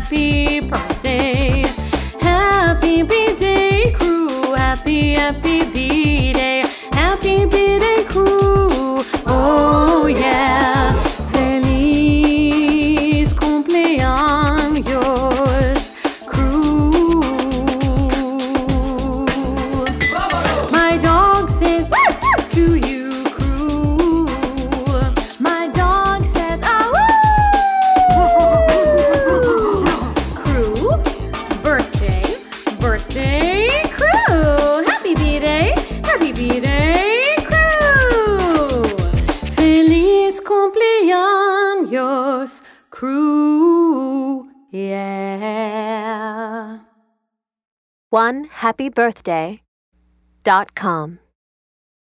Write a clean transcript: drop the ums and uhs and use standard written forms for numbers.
happy birthday. Happy B-Day crew, happy B-Day. Happy B-Day crew, oh yeah. Feliz cumpleaños crew. My dog says to you crew. My dog says crew, birthday crew. Happy B-Day crew. Feliz cumpleaños crew, yeah. OneHappyBirthday.com